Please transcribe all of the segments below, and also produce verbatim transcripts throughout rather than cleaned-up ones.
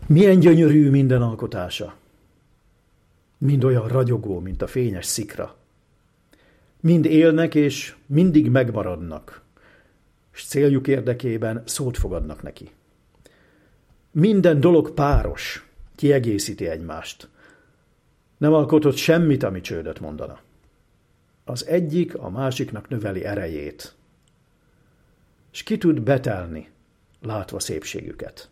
Milyen gyönyörű minden alkotása. Mind olyan ragyogó, mint a fényes szikra. Mind élnek és mindig megmaradnak, s céljuk érdekében szót fogadnak neki. Minden dolog páros, kiegészíti egymást. Nem alkotott semmit, ami csődöt mondana. Az egyik a másiknak növeli erejét, s ki tud betelni, látva szépségüket.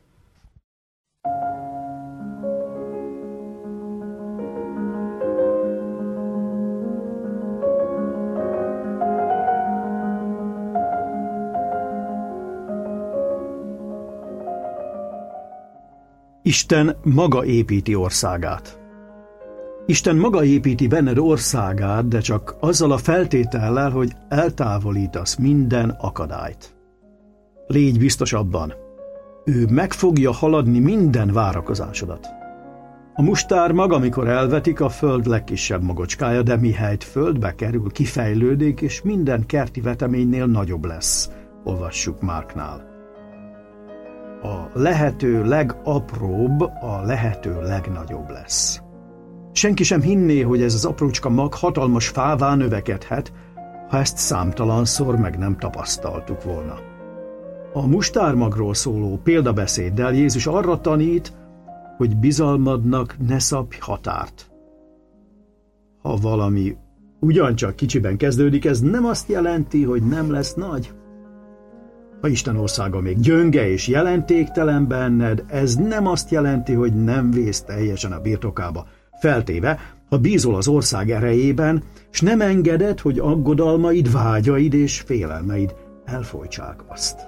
Isten maga építi országát. Isten maga építi benned országát, de csak azzal a feltétellel, hogy eltávolítasz minden akadályt. Légy biztos abban, ő meg fogja haladni minden várakozásodat. A mustármag, amikor elvetik, a föld legkisebb magocskája, de mihelyt földbe kerül, kifejlődik, és minden kerti veteménynél nagyobb lesz, olvassuk Márknál. A lehető legapróbb a lehető legnagyobb lesz. Senki sem hinné, hogy ez az aprócska mag hatalmas fává növekedhet, ha ezt számtalanszor meg nem tapasztaltuk volna. A mustármagról szóló példabeszéddel Jézus arra tanít, hogy bizalmadnak ne szabj határt. Ha valami ugyancsak kicsiben kezdődik, ez nem azt jelenti, hogy nem lesz nagy. Ha Isten országa még gyönge és jelentéktelen benned, ez nem azt jelenti, hogy nem vész teljesen a birtokába. Feltéve, ha bízol az ország erejében, s nem engeded, hogy aggodalmaid, vágyaid és félelmeid elfojtsák azt.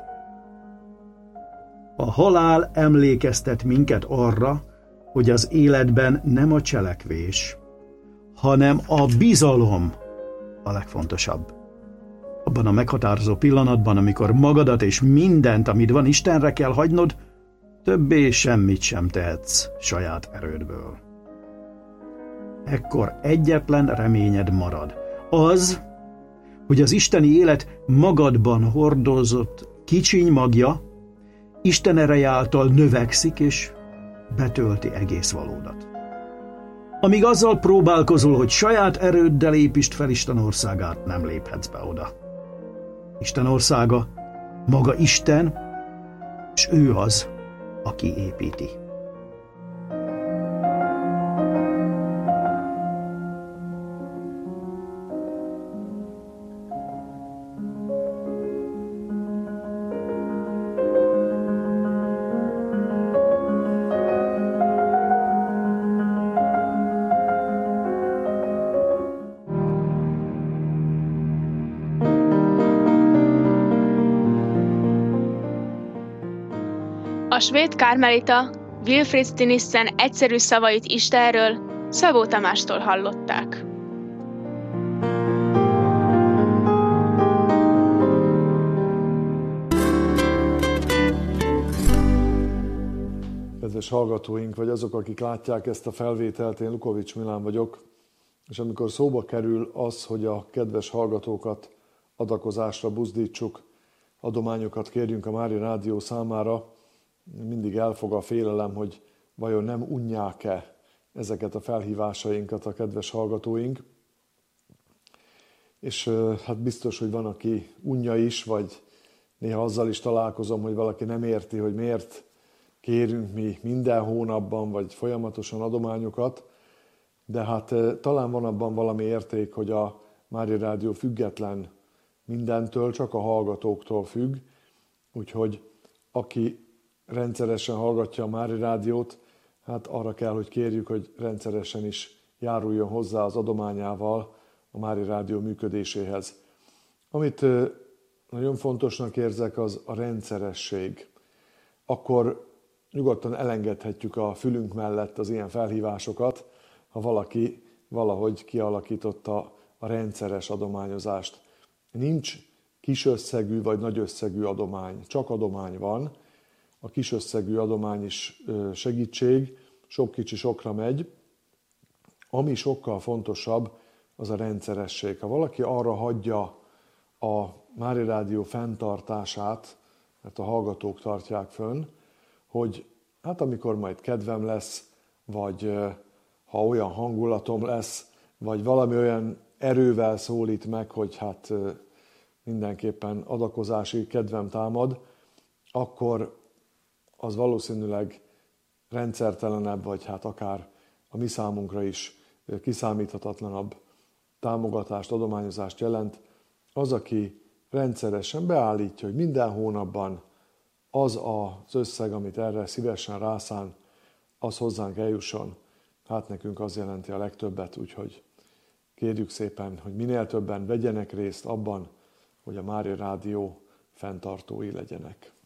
A halál emlékeztet minket arra, hogy az életben nem a cselekvés, hanem a bizalom a legfontosabb. Abban a meghatározó pillanatban, amikor magadat és mindent, amit van, Istenre kell hagynod, többé semmit sem tehetsz saját erődből. Ekkor egyetlen reményed marad. Az, hogy az isteni élet magadban hordozott kicsiny magja Isten ereje által növekszik és betölti egész valódat. Amíg azzal próbálkozol, hogy saját erőddel építsd fel Isten országát, nem léphetsz be oda. Isten országa maga Isten, és ő az, aki építi. A svéd kármelita Wilfrid Stinissen egyszerű szavait Istenről Szabó Tamástól hallották. Kedves hallgatóink, vagy azok, akik látják ezt a felvételt, én Lukovics Milán vagyok, és amikor szóba kerül az, hogy a kedves hallgatókat adakozásra buzdítsuk, adományokat kérjünk a Mária Rádió számára, mindig elfog a félelem, hogy vajon nem unják-e ezeket a felhívásainkat a kedves hallgatóink. És hát biztos, hogy van, aki unja is, vagy néha azzal is találkozom, hogy valaki nem érti, hogy miért kérünk mi minden hónapban, vagy folyamatosan adományokat, de hát talán van abban valami érték, hogy a Mária Rádió független mindentől, csak a hallgatóktól függ, úgyhogy aki rendszeresen hallgatja a Mária Rádiót, hát arra kell, hogy kérjük, hogy rendszeresen is járuljon hozzá az adományával a Mária Rádió működéséhez. Amit nagyon fontosnak érzek, az a rendszeresség. Akkor nyugodtan elengedhetjük a fülünk mellett az ilyen felhívásokat, ha valaki valahogy kialakította a rendszeres adományozást. Nincs kis összegű vagy nagy összegű adomány, csak adomány van. A kis összegű adomány is segítség, sok kicsi sokra megy. Ami sokkal fontosabb, az a rendszeresség. Ha valaki arra hagyja a Mária Rádió fenntartását, mert a hallgatók tartják fönn, hogy hát amikor majd kedvem lesz, vagy ha olyan hangulatom lesz, vagy valami olyan erővel szólít meg, hogy hát mindenképpen adakozási kedvem támad, akkor az valószínűleg rendszertelenebb, vagy hát akár a mi számunkra is kiszámíthatatlanabb támogatást, adományozást jelent, az, aki rendszeresen beállítja, hogy minden hónapban az az összeg, amit erre szívesen rászán, az hozzánk eljusson. Hát nekünk az jelenti a legtöbbet, úgyhogy kérjük szépen, hogy minél többen vegyenek részt abban, hogy a Mária Rádió fenntartói legyenek.